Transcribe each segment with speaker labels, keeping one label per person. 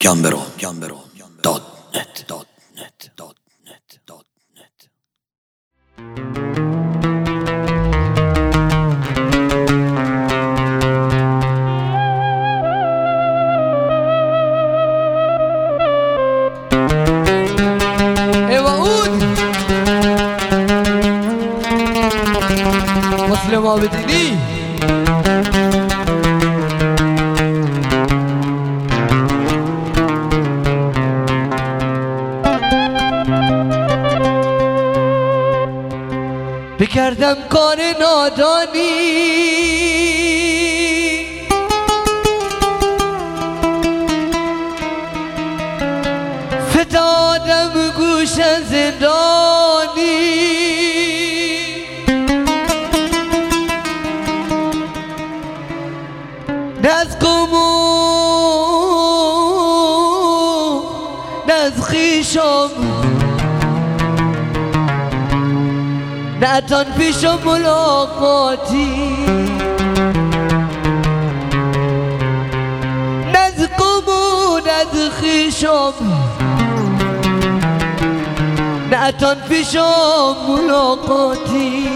Speaker 1: مسلم آبدینی بکردم کار نادانی فتادم گوش زندانی نز قومو نز خیشم نتان پیشم ملاقاتی نز قومو نز خیشم نتان پیشم ملاقاتی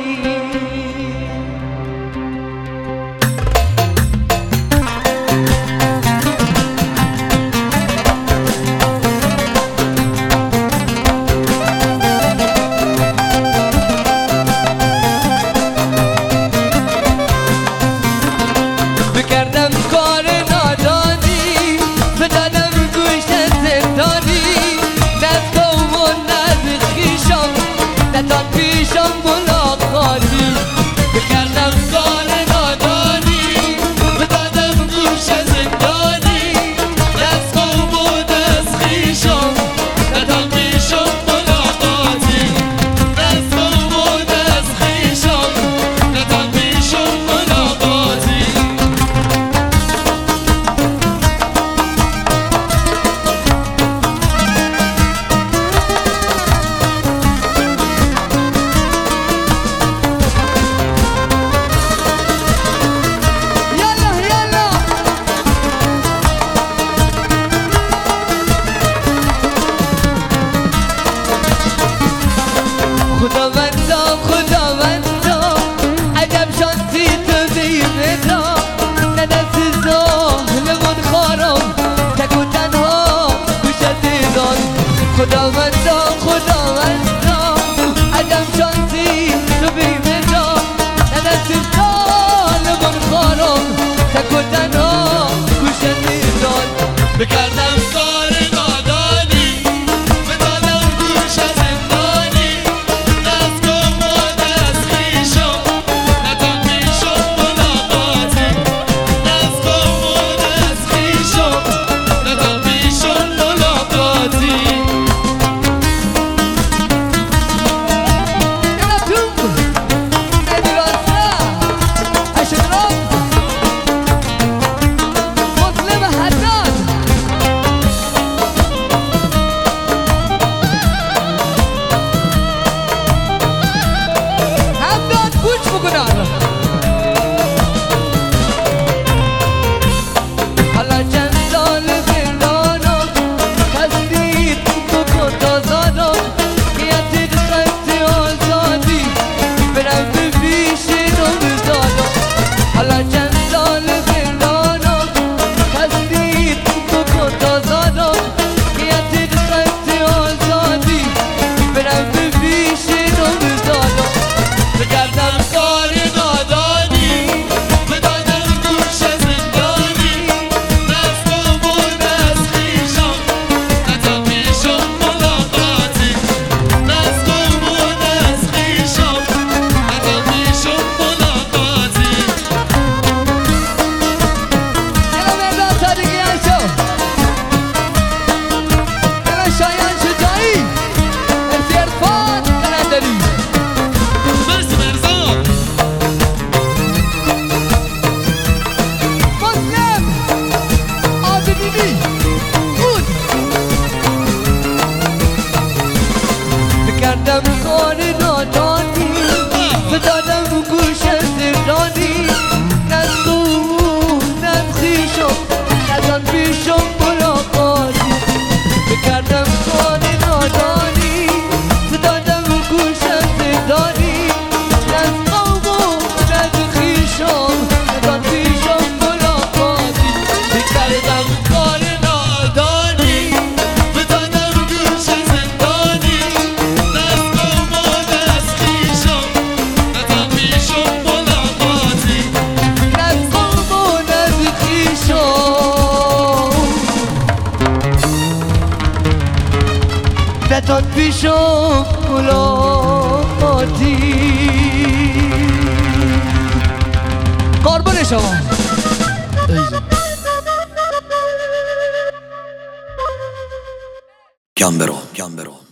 Speaker 1: بکردم کار نادانی فتادم گوش زندانی نز قوم و نز خویشم نتان پیشم ملاقاتی بکردم کار نادانی فتادم گوش زندانی نز قوم و نز خویشم نتان پیشم ملاقاتی نز قوم و نز خویشم نتان پیشم ملاقاتی خداوندا عجب شانسی تو بیمدا نه دست ظالمون خارم تک و تنها گوشت دیدان خداوندا عجب شانسی تو بیمدا نه دست ظالمون خارم تک و تنها گوشت دیدان بکردم کار نادانی فتادم گوش زندانی نز قوم و نز خویشم نتان پیشم ملاقاتی نز قوم و نز خویشم نتان پیشم ملاقاتی بکردم کار نادانی فتادم گوش زندانی نز قوم نز خویشم نتان پیشم ملاقاتی نداد پیشم ملاقاتی. قربون شما.
Speaker 2: Gambero